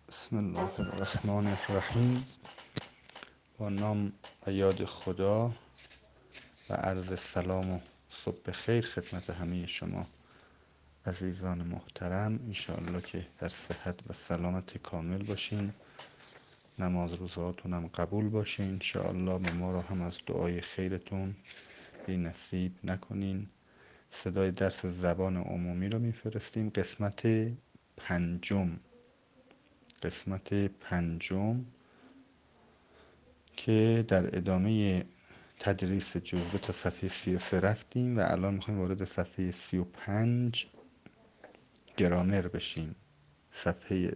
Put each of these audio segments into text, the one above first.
بسم الله الرحمن الرحیم. با نام و یاد خدا و عرض سلام و صبح خیر خدمت همه شما عزیزان محترم. انشاءالله که در صحت و سلامت کامل باشین، نماز روزهاتون هم قبول باشه انشاءالله. به ما رو هم از دعای خیرتون بی نصیب نکنین. صدای درس زبان عمومی رو میفرستیم. قسمت پنجم که در ادامه تدریس جزوه تا صفحه 33 رفتیم و الان میخوایم وارد صفحه 35 گرامر بشیم. صفحه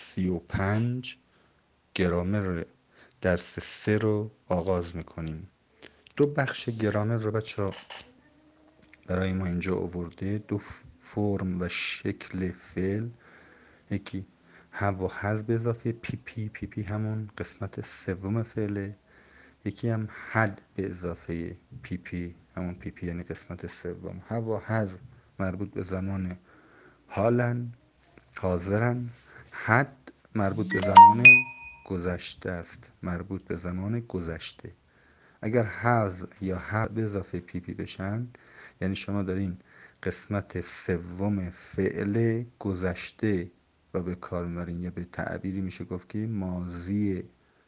35 گرامر درس 3 رو آغاز میکنیم. دو بخش گرامر رو بچه برای ما اینجا آورده، دو فرم و شکل فعل. یکی have و has به اضافه پی پی همون قسمت سوم فعله. یکی هم had به اضافه پی همون پی یعنی قسمت سوم. have و has مربوط به زمان حالن، حاضرن. had مربوط به زمان گذشته است، مربوط به زمان گذشته. اگر has یا have به اضافه پی بشن یعنی شما دارین قسمت سوم فعل گذشته و به کار میبرین، یا به تعبیری میشه گفت که ماضی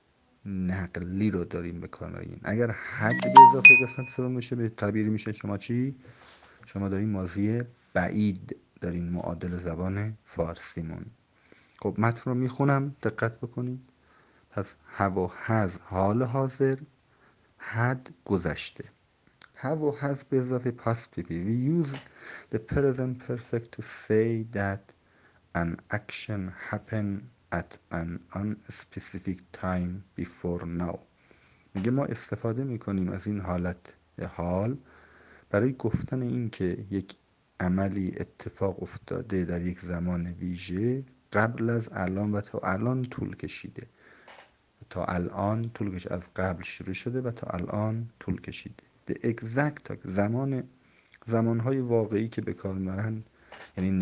نقلی رو داریم به کار میبرین. اگر had به اضافه قسمت سوم بشه به تعبیری میشه شما چی؟ شما دارین ماضی بعید دارین، معادل زبان فارسیمون. خب متن رو میخونم، دقت بکنید. پس have و has حال حاضر، had گذشته. have و has به اضافه past PP. We use the present perfect to say that an action happened at an unspecific time before now. میگه ما استفاده میکنیم از این حالت حال برای گفتن این که یک عملی اتفاق افتاده در یک زمان ویژه قبل از الان و تا الان طول کشیده. تا الان طول کشیده، از قبل شروع شده و تا الان طول کشیده. The exact زمانهای واقعی که به کار میبرن یعنی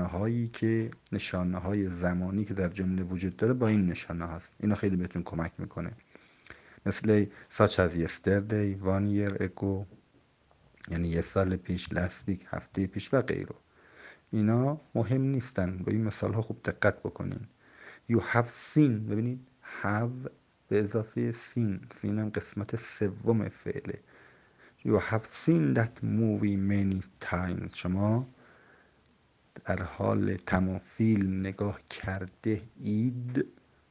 نشانه های زمانی که در جمله وجود داره با این نشانه هست. اینا خیلی بهتون کمک میکنه، مثل such as yesterday, 1 year ago یعنی 1 سال پیش، last week هفته پیش و غیره. اینا مهم نیستن، با این مثال ها خوب دقت بکنین. You have seen، ببینید have به اضافه seen هم قسمت سوم فعله. You have seen that movie many times. شما در حال تمام نگاه کرده اید،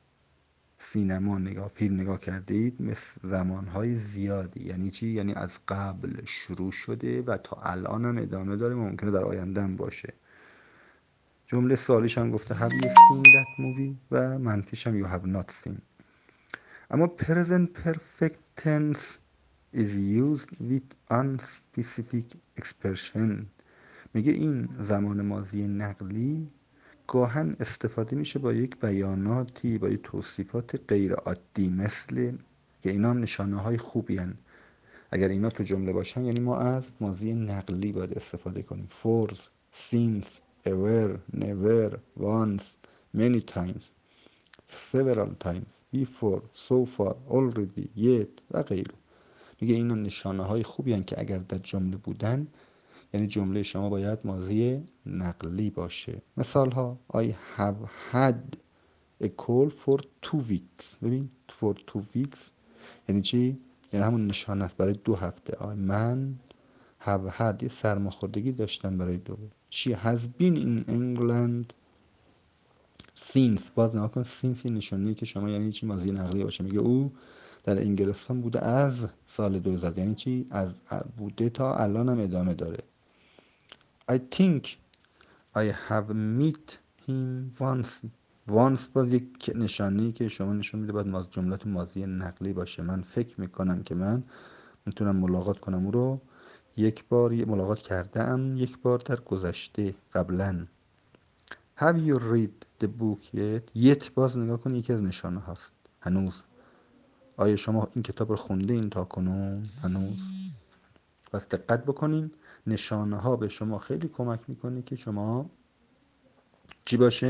فیلم نگاه کرده اید مثل زمانهای زیادی. یعنی چی؟ یعنی از قبل شروع شده و تا الان هم ادامه داره، ممکنه در آینده هم باشه. جمله سوالیش هم گفته have you seen that movie و منفیش هم you have not seen. اما present perfect tense is used with unspecific expression. میگه این زمان ماضی نقلی گاهن استفاده میشه با یک بیاناتی، با یک توصیفات غیر عادی، مثل که اینا هم نشانه های خوبی هن. اگر اینا تو جمله باشن یعنی ما از ماضی نقلی باید استفاده کنیم. for, since, ever, never, once, many times, several times, before, so far, already, yet و غیره. میگه اینا نشانه های خوبی هن که اگر در جمله بودن یعنی جمله شما باید ماضی نقلی باشه. مثال ها: I have had a cold for 2 weeks. ببین for 2 weeks یعنی چی؟ یعنی همون نشانه است برای 2 هفته. من have had یه سرماخوردگی داشتم برای 2 هفته. She has been in England since. باز نگاه کن، since یه نشانه‌ای که شما یعنی چی؟ ماضی نقلی باشه. میگه او در انگلستان بوده از سال 2000. یعنی چی؟ از بوده تا الان هم ادامه داره. I think I have met him once باز یک نشانه‌ای که شما نشون میده باید جملات ماضی نقلی باشه. من فکر میکنم که من میتونم ملاقات کنم او رو یک بار، ملاقات کردم یک بار در گذشته قبلا. Have you read the book yet باز نگاه کن، یکی از نشانه هاست. هنوز. آیا شما این کتاب رو خونده این تا کنون؟ هنوز. پس دقت بکنین، نشانه ها به شما خیلی کمک میکنه که شما چی باشه؟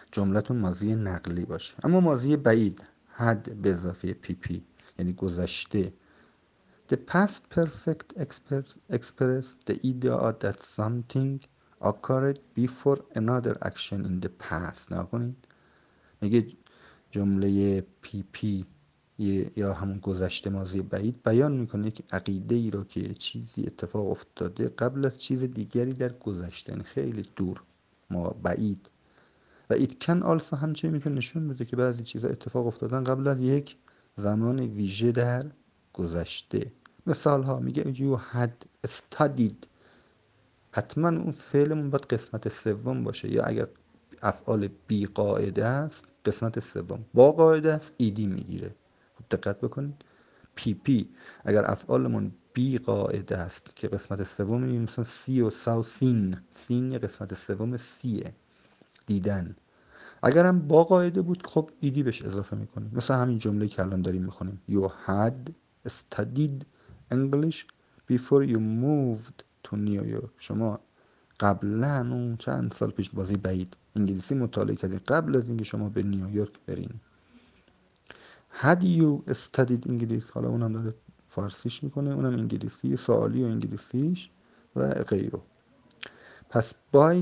جملتون ماضی نقلی باشه. اما ماضی بعید had به اضافه PP یعنی گذشته. The past perfect express the idea that something occurred before another action in the past. نکنید میگه جمله PP یا همون گذشته ماضی بعید بیان میکنه که عقیده ای رو که چیزی اتفاق افتاده قبل از چیز دیگری در گذشته، یعنی خیلی دور، ما بعید. و it can also همچنین میتونه نشون بده که بعضی چیزها اتفاق افتادن قبل از یک زمان ویژه در گذشته. مثال ها میگه you had studied، حتما اون فعلمون باید قسمت سوم باشه، یا اگر افعال بی قاعده است قسمت سوم، با قاعده است ایدی میگیره. خب دقت بکنید پی پی اگر افعالمون بی قاعده است که قسمت سوم میگیم، مثلا سی و سا و سین، سین قسمت سوم سیه، دیدن. اگر هم با قاعده بود خب ایدی بهش اضافه میکنیم، مثلا همین جمله که الان داریم میخونیم you had studied English before you moved to New York. شما قبلا اون چند سال پیش، بازی بعید، انگلیسی مطالعه کردین قبل از اینکه شما به نیویورک برین. had you studied English، حالا اونم داره فارسیش میکنه، اونم انگلیسی سوالی و انگلیسیش و غیره. پس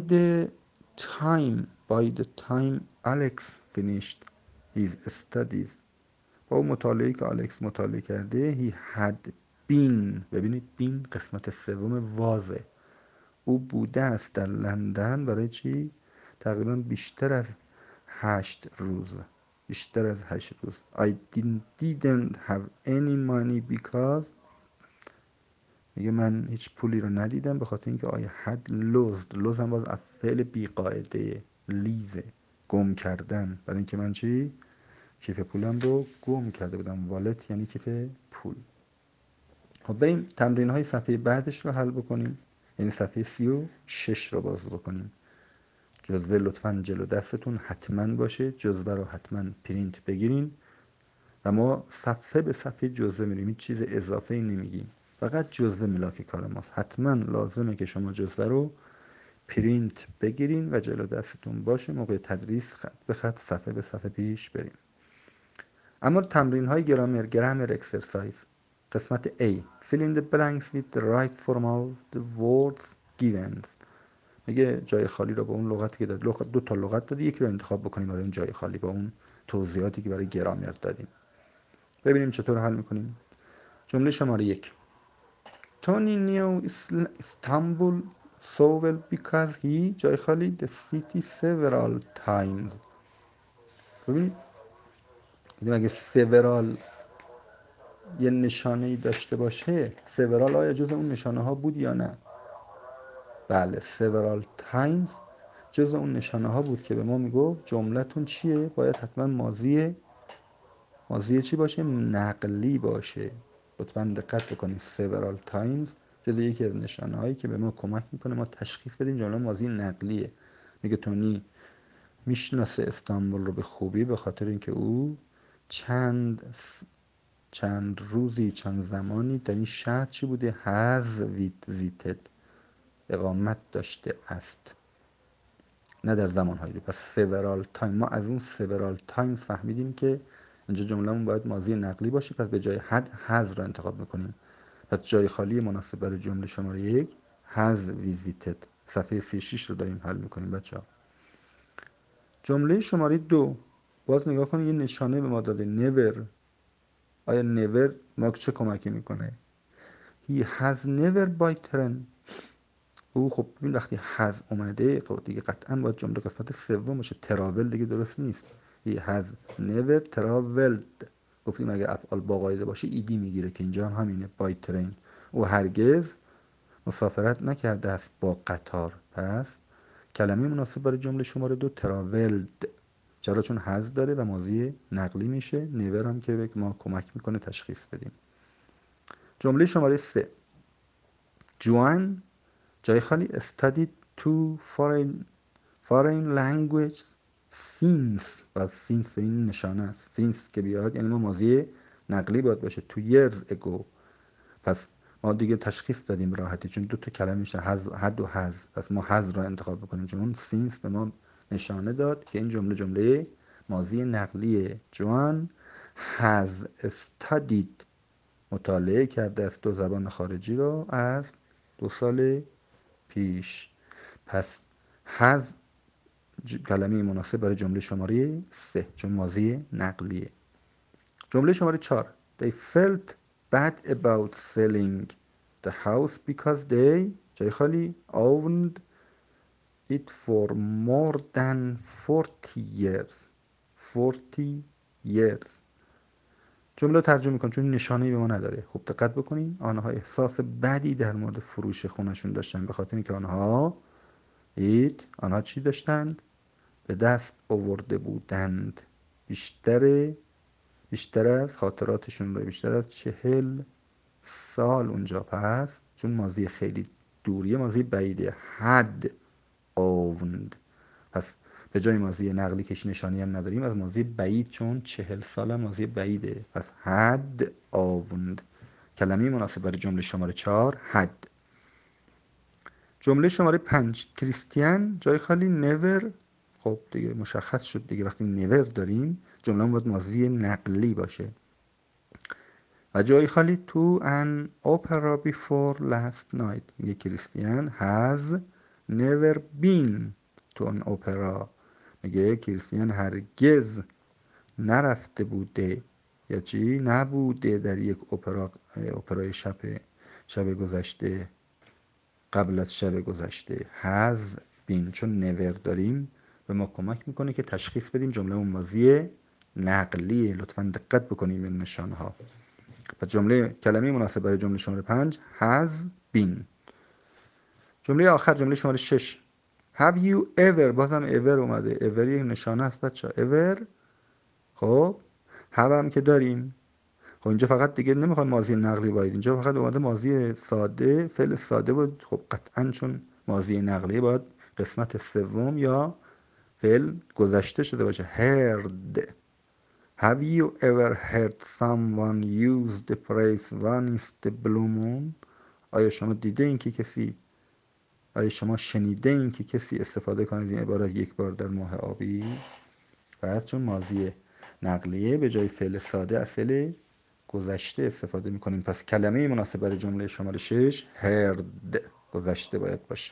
by the time Alex finished his studies، با اون مطالعه که الکس مطالعه کرده he had been، ببینید been قسمت سوم وازه، او بوده است در لندن برای چی؟ تقریبا بیشتر از 8 روز. بیشتر از 8 روز. I didn't have any money because، میگه من هیچ پولی رو ندیدم به خاطر اینکه I had lost هم باز از فعل بی قاعده، لیزه، گم کردن، برای اینکه من چی؟ کیف پولم رو گم کرده بودم. والت یعنی کیف پول. خب بریم تمرین های صفحه بعدش رو حل بکنیم، یعنی صفحه 36 رو باز بکنیم. جزوه لطفاً جلو دستتون حتما باشه، جزوه رو حتما پرینت بگیرین و ما صفحه به صفحه جزوه میریم، هیچ چیز اضافه ای نمیگیم، فقط جزوه ملاک کار ماست. حتما لازمه که شما جزوه رو پرینت بگیرین و جلو دستتون باشه، موقع تدریس خط به خط صفحه به صفحه پیش بریم. اما تمرین های گرامر اکسرسایز قسمت A fill in the blanks with the right form of the words given. میگه جای خالی رو با اون لغتی که داد، دو تا لغت دادی، یکی رو انتخاب بکنیم برای این جای خالی با اون توضیحاتی که برای گرامر دادیم. ببینیم چطور حل میکنیم. جمله شماره 1 Tony knew Istanbul so well because he جای خالی the city several times. ببینید اگه several یه نشانه‌ای داشته باشه، several آیا جز اون نشانه ها بود یا نه؟ بله several times جز اون نشانه ها بود که به ما میگفت جملتون چیه؟ باید حتما ماضی چی باشه؟ نقلی باشه. لطفا دقت بکنید several times جز یکی از نشانه هایی که به ما کمک میکنه ما تشخیص بدیم جمله ماضی نقلیه. میگه تونی میشناسه استانبول رو به خوبی به خاطر اینکه او چند روزی چند زمانی در این شهر چی بوده؟ has visited، اقامت داشته است، نه در زمانهایی رو. پس several time، ما از اون several times فهمیدیم که اینجا جملهمون باید ماضی نقلی باشه، پس به جای had has رو انتخاب میکنیم. پس جای خالی مناسب برای جمله شماره 1 has visited. صفحه 36 رو داریم حل میکنیم بچه ها. جمله شماره 2 باز نگاه کنید یه نشانه به ما داده never. آیا never ما چه کمکی میکنه؟ he has never by train. او خب ببین وقتی has اومده خب دیگه قطعا باید جمله قسمت سوم باشه، تراول دیگه درست نیست. he has never traveled. گفتیم اگه افعال با قاعده باشه ایدی میگیره که اینجا هم همینه by train. او هرگز مسافرت نکرده است با قطار. پس کلمه مناسب برای جمله شماره 2 traveled. چرا؟ چون has داره و ماضی نقلی میشه. never هم که به ما کمک میکنه تشخیص بدیم. جمله شماره 3 جوان جای خالی studied two foreign language since. و since به این نشانه است، since که بیاد یعنی ما ماضی نقلی باید باشه 2 years ago. پس ما دیگه تشخیص دادیم راحتی چون دو تا کلمه میشه had و has. پس ما has را انتخاب بکنیم چون since به ما نشانه داد که این جمله ماضی نقلیه. جوان has studied مطالعه کرده است 2 زبان خارجی رو از 2 سال پیش. پس has کلمه مناسب برای جمله شماره 3 چون ماضی نقلیه. جمله شماره 4 They felt bad about selling the house because they جای خالی owned it for more than 40 years. 40 years. جمله رو ترجمه میکنم چون نشانه‌ای به ما نداره. خوب دقت بکنین. آنها احساس بدی در مورد فروش خونشون داشتن به خاطر اینکه آنها چی داشتند؟ به دست آورده بودند بیشتر از خاطراتشون رو بیشتر از 40 سال اونجا. پس چون ماضی خیلی دوریه ماضی بعیده had owned. پس به جای ماضی نقلی که نشانی هم نداریم از ماضی بعید چون 40 سال هم ماضی بعیده. پس had owned کلمه مناسب برای جمله شماره 4 had. جمله شماره 5 کریستیان جای خالی never. خب دیگه مشخص شد دیگه وقتی never داریم جمله باید ماضی نقلی باشه. و جای خالی to an opera before last night میگه کریستیان has never been to an opera. میگه کریستیان هرگز نرفته بوده یا چی نبوده در یک اپرای شب گذشته قبل از شب گذشته. has been چون never داریم به ما کمک میکنه که تشخیص بدیم جمله اون ماضی نقلیه. لطفاً دقت بکنیم این نشانه ها. پس کلمه مناسب برای جمله شماره 5 has been. جمله آخر جمله شماره 6 have you ever. بازم ever اومده. ever یک نشانه است بچه ever. خب have هم که داریم. خب اینجا فقط دیگه نمیخواد ماضی نقلی باید. اینجا فقط اومده ماضی ساده فعل ساده بود. خب قطعا چون ماضی نقلی باید قسمت سوم یا فعل گذشته شده باشه. heard. Have you ever heard someone use the phrase one is the blue moon؟ آیا شما شنیده این که کسی استفاده کنه از این عبارت یک بار در ماه آبی؟ پس چون ماضی نقلیه به جای فعل ساده از فعل گذشته استفاده میکنیم. پس کلمه مناسب برای جمله شماره 6 heard گذشته باید باشه.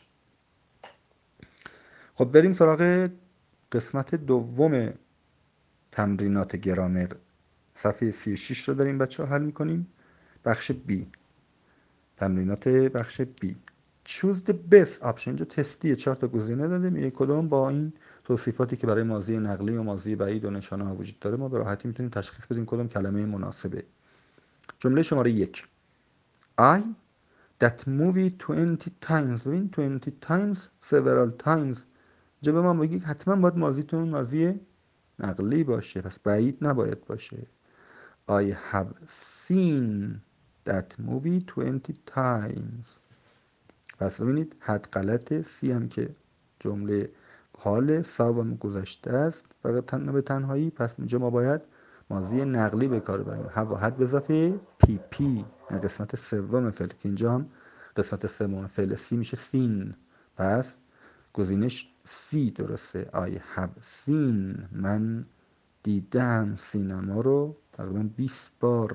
خب بریم سراغ قسمت دوم تمرینات گرامر. صفحه 36 رو داریم بچه ها حل میکنیم. بخش B. تمرینات بخش B. choose the best option. اینجا تستیه 4 تا گزینه داده میگه کدوم با این توصیفاتی که برای ماضی نقلی و ماضی بعید و نشانه ها وجود داره ما به راحتی میتونیم تشخیص بدیم کدوم کلمه مناسبه. جمله شماره 1 I that movie 20 times. ببین 20 times several times. اینجا به ما میگه حتما باید ماضیتون ماضی نقلی باشه پس بعید نباید باشه. I have seen that movie 20 times. پس ببینید حد غلطه. سی هم که جمله حال سابم گذشته است فقط به تنهایی. پس اینجا ما باید ماضی نقلی به کار ببریم. حد به اضافه پی پی قسمت سوم فعل که اینجا هم قسمت سوم فعل سی میشه سین. پس گزینش سی درسته. I have seen من دیدم سینما رو تقریبا 20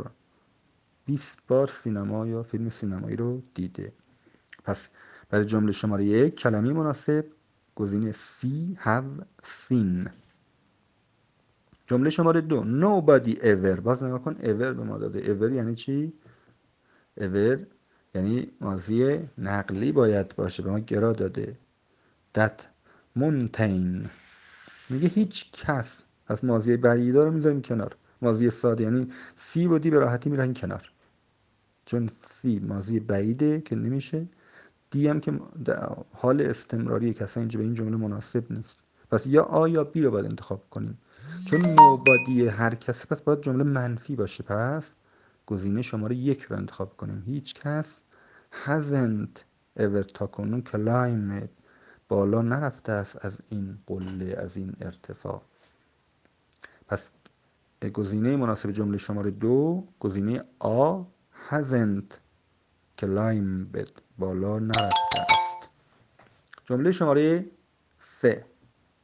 بار سینما یا فیلم سینمایی رو دیده. پس برای جمله شماره 1 کلمه مناسب گزینه C have seen. جمله شماره 2 nobody ever. باز نگاه کن ever به ما داده. ever یعنی چی؟ ever یعنی ماضی نقلی باید باشه به ما گرا داده. that mountain میگه هیچ کس. پس ماضی بعیدا رو میذاریم کنار. ماضی ساده یعنی سی بودی به راحتی میرن کنار چون سی ماضی بعیده که نمیشه. دی هم که حال استمراری که اصلا اینجا به این جمله مناسب نیست. پس یا آ یا بی رو باید انتخاب کنیم. چون نوبادی هر کس پس باید جمله منفی باشه. پس گزینه شماره 1 رو انتخاب کنیم. هیچ کس hasn't ever تا کنون climbed بالا نرفته است از این قله از این ارتفاع. پس گزینه مناسب جمله شماره 2 گزینه آ hasn't climbed بالا نرفته است. جمله شماره 3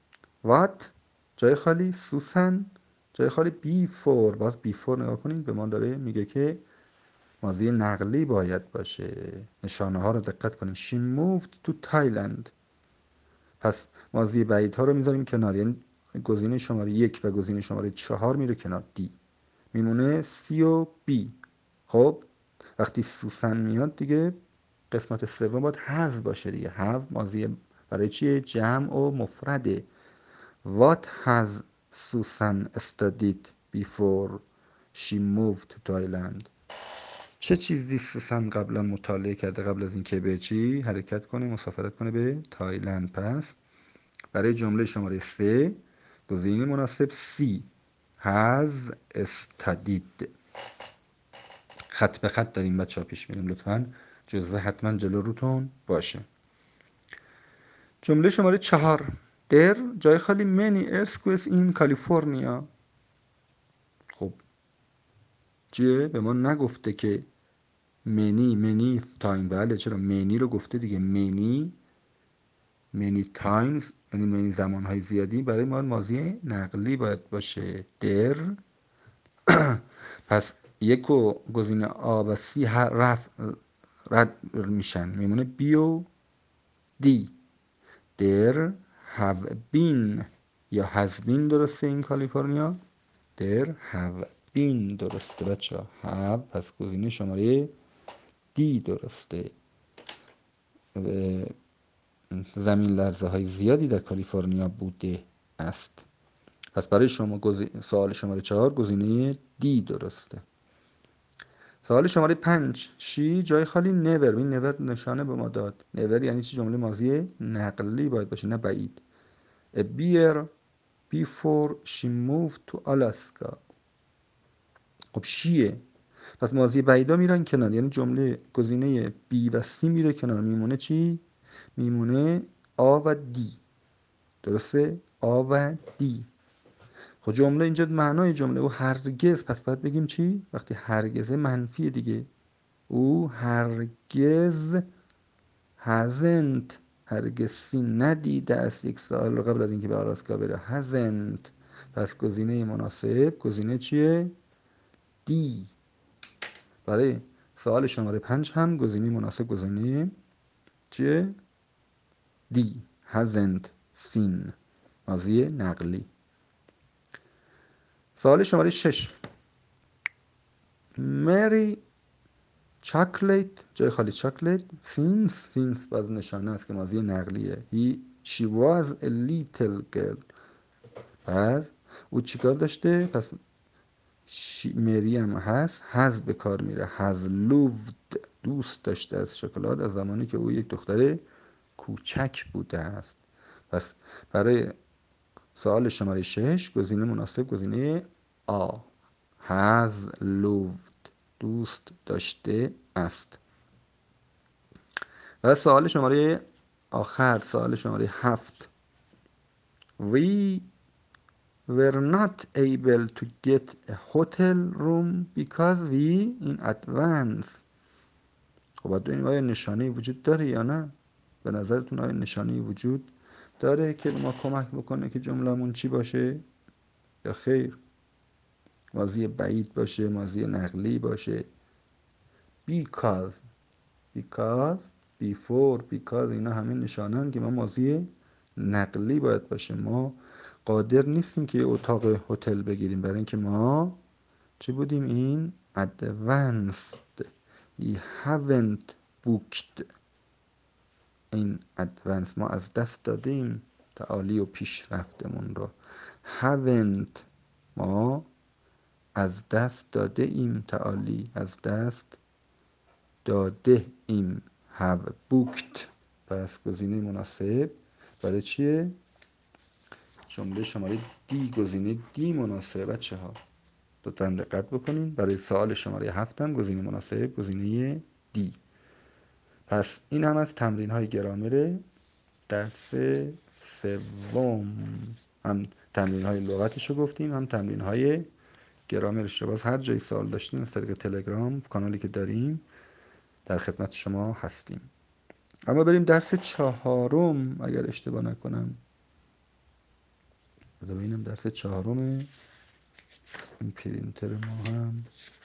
what جای خالی، سوسن جای خالی، before باز before نگاه کنید به ما داره میگه که ماضی نقلی باید باشه. نشانه ها رو دقت کنید. she moved to Thailand. پس ماضی بعید ها رو میذاریم کنار، یعنی گزینه شماره 1 و گزینه شماره 4 میره کنار، دی میمونه سی و بی. خب وقتی سوسن میاد دیگه قسمت سوم باید have باشه دیگه. have ماضی برای چیه؟ جمع و مفرده. what has Susan studied before she moved to Thailand. چه چیزی سوسن قبلا مطالعه کرده قبل از اینکه به چی حرکت کنه، مسافرت کنه به تایلند؟ پس برای جمله شماره 3 گزینه مناسب C has studied. خط به خط داریم بچه ها پیش میریم، لطفا جزوه حتما جلو روتون باشه. جمله شماره 4 در جای خالی many earthquakes in California. خب چیه؟ به ما نگفته که many time. بله چرا many رو گفته دیگه. many times یعنی many زمانهای زیادی. برای ما ماضی نقلی باید باشه در. پس یک و گزینه آ و سی رد میشن، میمونه بی و دی. there have been یا has been درسته این کالیفرنیا. there have been درسته بچه ها. have پس گزینه شماره دی درسته. زمین لرزه های زیادی در کالیفرنیا بوده است. پس برای شما سوال شماره 4 گزینه دی درسته. سوال شماره 5 شی جای خالی never. این never نشانه به ما داد. never یعنی چی؟ جمله ماضی نقلی باید باشه نه بعید. a year before she moved to Alaska. خب شیه، پس ماضی بعیدا میرن کنار، یعنی جمله گزینه بی و سی میره کنار، میمونه چی؟ میمونه آ و دی. درسته؟ آ و دی. خب جمله اینجا معنای جمله او هرگز، پس باید بگیم چی؟ وقتی هرگزه منفیه دیگه. او هرگز hasn't هرگز سین ندیده است یک سال قبل از اینکه به آلاسکا بره. hasn't پس گزینه مناسب گزینه چیه؟ دی. برای سوال شماره 5 هم گزینه مناسب گزینه چیه؟ دی. hasn't seen ماضی نقلی. سوال شماره 6 مری چاکلیت جای خالی چاکلیت since باز نشانه است که ماضی نقلیه. she was a little girl. پس او چیکار داشته؟ پس مری هم هست، has به کار میره. has loved دوست داشته از شکلات از زمانی که او یک دختر کوچک بوده است. پس برای سوال شماره 6 گزینه مناسب گزینه آ has loved دوست داشته است. و سوال شماره آخر سوال هفت 7 we were not able to get a hotel room because we in advance. خب باید ببینیم آیا نشانه وجود داره یا نه. به نظرتون آیا نشانه وجود داره که ما کمک بکنه که جمله‌مون چی باشه یا خیر؟ ماضی بعید باشه، ماضی نقلی باشه. because before because اینا همین نشانه‌اند که ما ماضی نقلی باید باشه. ما قادر نیستیم که یه اتاق هتل بگیریم برای اینکه ما چی بودیم؟ این advanced. we haven't booked in advance. ما از دست دادیم تعالی و پیشرفتمون رو. haven't ما از دست داده ایم تعالی از دست داده ایم. have booked پس گزینه مناسب برای چیه؟ جمله شماره دی گزینه دی مناسب بچه ها. لطفا دقت بکنین. برای سوال شماره 7 هم گزینه مناسب گزینه دی. پس این هم از تمرین های گرامر درس سوم. هم تمرین های لغتش رو گفتیم هم تمرین های گرامرش رو. باز هر جای سوال داشتین از طریق تلگرام کانالی که داریم در خدمت شما هستیم. اما بریم درس 4 اگر اشتباه نکنم. بذار ببینم درس چهارمه. این پرینتر ما هم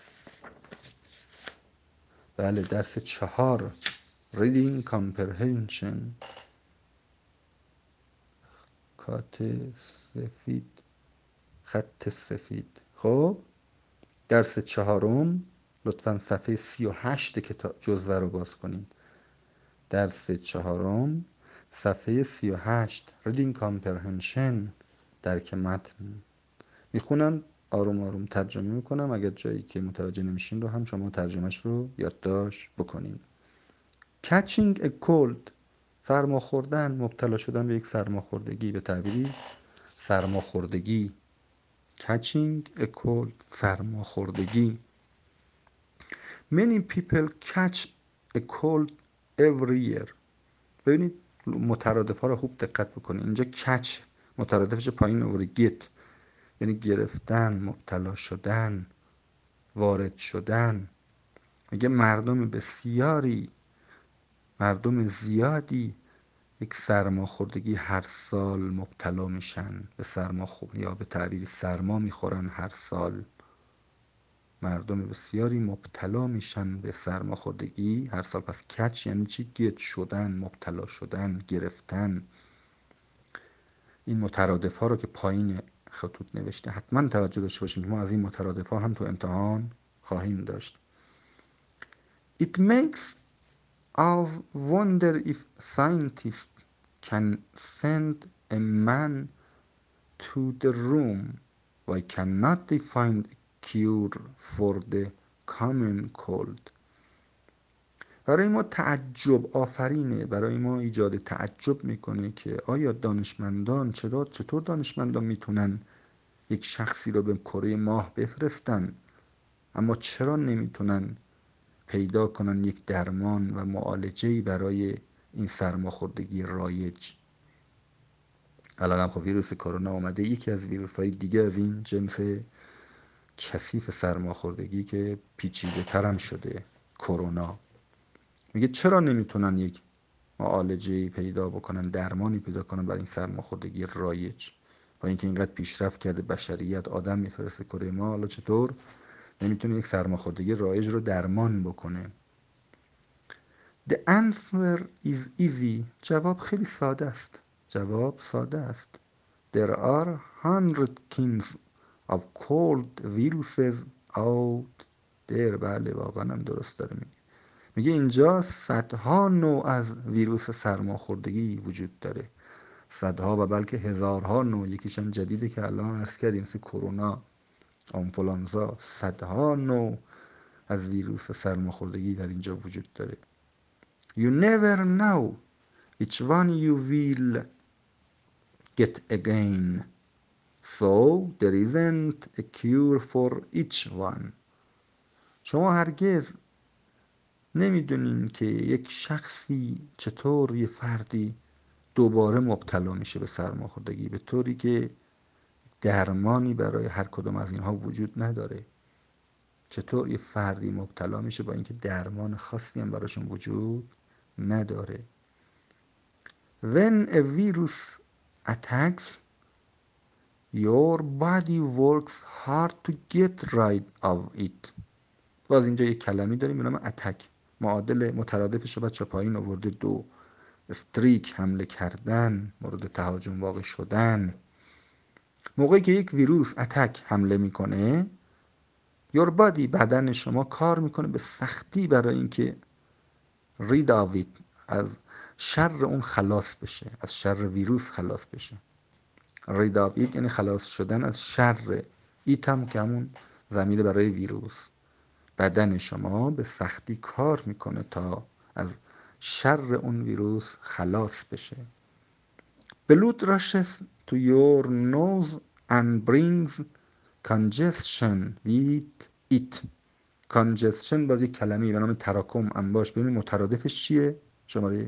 بله درس 4 Reading Comprehension. کات سفید، خط سفید. خب درس 4 لطفا صفحه 38 کتاب جزوه رو باز کنین. درس 4 صفحه 38 Reading Comprehension. درک متن. میخونم آروم آروم ترجمه میکنم، اگر جایی که متوجه نمیشین رو هم شما ترجمهش رو یادداشت بکنین. Catching a cold، سرماخوردن، مبتلا شدن به یک سرماخوردگی، به تعبیری سرماخوردگی. Catching a cold، سرماخوردگی. Many people catch a cold every year. ببینید مترادف ها رو خوب دقت بکنید. اینجا catch مترادفش پایین آوره get، یعنی گرفتن، مبتلا شدن، وارد شدن. میگه مردم بسیاری، مردم زیادی یک سرماخوردگی هر سال مبتلا میشن به سرماخوردگی، یا به تعبیری سرما میخورن هر سال. مردم بسیاری مبتلا میشن به سرماخوردگی هر سال. پس کچ یعنی چی؟ گت شدن، مبتلا شدن، گرفتن. این مترادف ها رو که پایین خطوط نوشته حتما توجه داشته باشیم، ما از این مترادف ها هم تو امتحان خواهیم داشت. It makes us wonder if scientists can send a man to the room. Why cannot they find a cure for the common cold. برای ما تعجب آفرینه، برای ما ایجاد تعجب میکنه که آیا دانشمندان چطور دانشمندان میتونن یک شخصی رو به کره ماه بفرستن، اما چرا نمیتونن پیدا کنن یک درمان و معالجه‌ای برای این سرماخوردگی رایج. الان هم خب ویروس کرونا اومده، یکی از ویروس های دیگه از این جنس کثیف سرماخوردگی که پیچیده ترم شده، کرونا. میگه چرا نمیتونن یک معالجه‌ای پیدا بکنن، درمانی پیدا کنن برای این سرماخوردگی رایج، با اینکه اینقدر پیشرفت کرده بشریت، آدم میفرسته کره ما، حالا چطور نمیتونه یک سرماخوردگی رایج رو درمان بکنه. The answer is easy. جواب خیلی ساده است. جواب ساده است. There are 100 kinds of cold viruses out there. بله واقعا هم درست داره میگه. میگه اینجا صدها نوع از ویروس سرماخوردگی وجود داره. صدها و بلکه هزارها نوع. یکیشم جدیده که الان عرض کردیم، مثل کرونا، آنفولانزا. صدها نوع از ویروس سرماخوردگی در اینجا وجود داره. You never know which one you will get again. So there isn't a cure for each one. شما هرگز نمیدونین که یک شخصی چطور، یه فردی دوباره مبتلا میشه به سرماخوردگی، به طوری که درمانی برای هر کدوم از اینها وجود نداره. چطور یه فردی مبتلا میشه با اینکه درمان خاصی هم براشون وجود نداره. When a virus attacks, your body works hard to get rid of it. باز اینجا یک کلمی داریم به نام اتک. معادل مترادفش رو بچه پایین آورده 2. استریک، حمله کردن، مورد تهاجم واقع شدن. موقعی که یک ویروس اتک، حمله میکنه، your body، بدن شما کار میکنه به سختی برای اینکه rid of it، از شر اون خلاص بشه، از شر ویروس خلاص بشه. rid of it یعنی خلاص شدن از شر. ایت هم که همون ضمیر برای ویروس. بدن شما به سختی کار میکنه تا از شر اون ویروس خلاص بشه. Blood rushes to your nose and brings congestion with it. congestion باز یک کلمه‌ای به نام تراکم، انباش. ببینید مترادفش چیه؟ شماره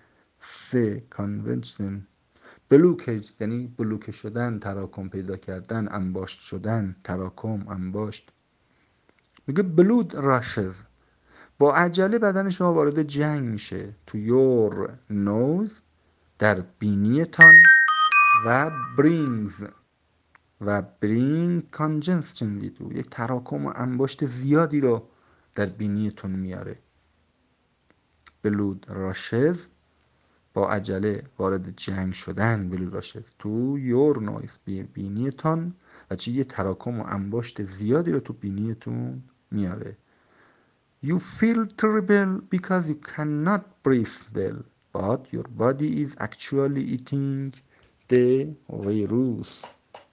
3. convention، بلوکیج یعنی بلوکه شدن، تراکم پیدا کردن، انباشت شدن، تراکم، انباشت. میگه blood rushes، با عجله بدن شما وارد جنگ میشه. to your nose، در بینیتان، و brings، و برین کانجنسشن ویدو، یک تراکم و انباشت زیادی رو در بینیتون میاره. بلود راشز، با عجله وارد جنگ شدن، بلود راشز تو یور نویز، بینیتان و چی، یه تراکم و انباشت زیادی رو تو بینیتون میاره. You feel terrible because you cannot breathe well, but your body is actually eating the virus.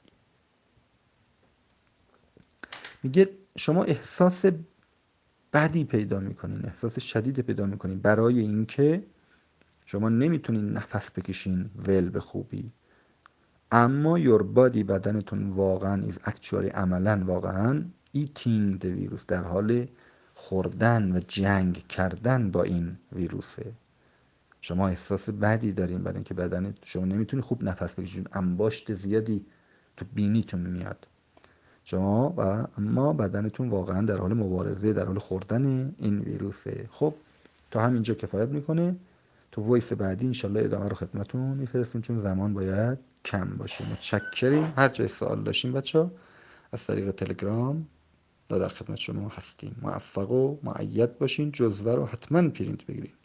میگه شما احساس بدی پیدا میکنین، احساس شدید پیدا میکنین برای اینکه شما نمیتونین نفس بکشین ول به خوبی، اما your body، بدنتون واقعا is actually، عملا واقعا eating the virus، در حال خوردن و جنگ کردن با این ویروسه. شما احساس بدی دارین برای اینکه بدن شما نمیتونی خوب نفس بکشین، انباشت زیادی تو بینیتون میاد شما، و اما بدنتون واقعا در حال مبارزه، در حال خوردن این ویروسه. خب تا همینجا کفایت میکنه. تو وایس بعدی انشالله ادامه رو خدمتون میفرستیم، چون زمان باید کم باشه. متشکریم. هر جای سوال داشتیم بچه از طریق تلگرام در خدمت شما هستیم. موفق و مؤید باشین. جزوه رو حتما پرینت بگیرین.